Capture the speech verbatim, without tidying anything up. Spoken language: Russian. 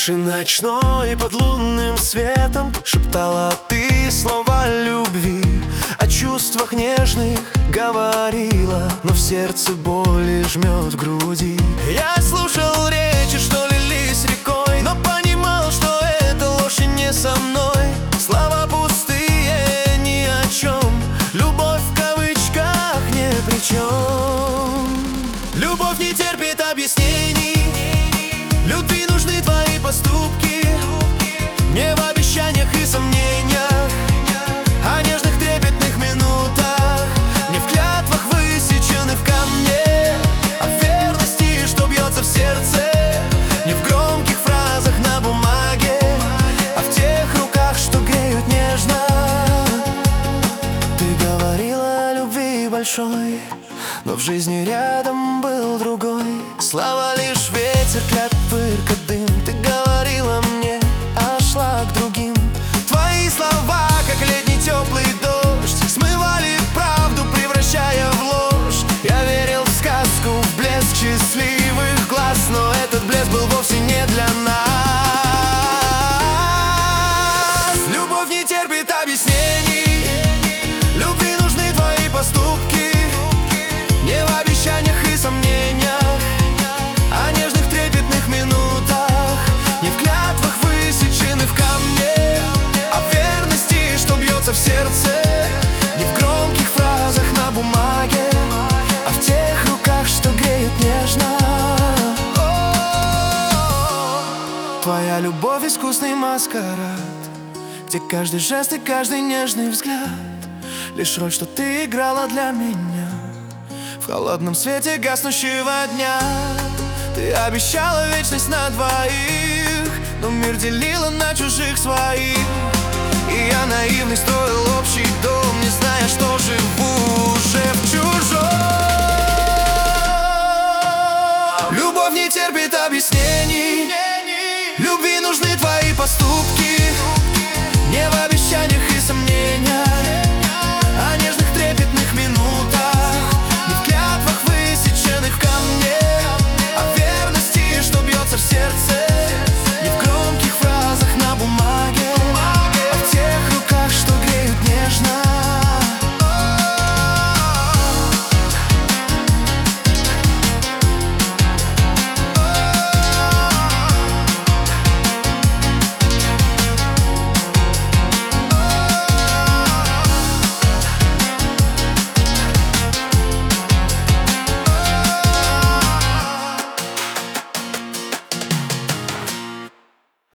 крыши ночной под лунным светом шептала ты слова любви, о чувствах нежных говорила, но в сердце боли жмет в груди. Я слушал речи, что лились рекой, но понимал, что это ложь и не со мной. Слова пустые, ни о чем, любовь в кавычках ни при чем. Любовь не терпит объяснений, любви нужны твои поступки. Не в обещаниях и сомнениях, о нежных трепетных минутах, не в клятвах, высеченных в камне, о верности, что бьется в сердце, не в громких фразах на бумаге, а в тех руках, что греют нежно. Ты говорила о любви большой, но в жизни рядом был другой. Слова лишь ветер, клятвы, дым. Ты говорила мне, а шла к другим. Твои слова, как летний теплый дождь, смывали правду, превращая в ложь. Я верил в сказку, в блеск счастливых глаз, но этот блеск был вовсе не для нас. Любовь не терпит объяснений, любви нужны твои поступки. Не в обещаниях и сомнениях, о нежных трепетных минутах, не в клятвах, высеченных в камне, о верности, что бьется в сердце, не в громких фразах на бумаге, а в тех руках, что греют нежно. О-о-о. Твоя любовь — искусный маскарад, где каждый жест и каждый нежный взгляд — лишь роль, что ты играла для меня в холодном свете гаснущего дня. Ты обещала вечность на двоих, но мир делила на чужих своих.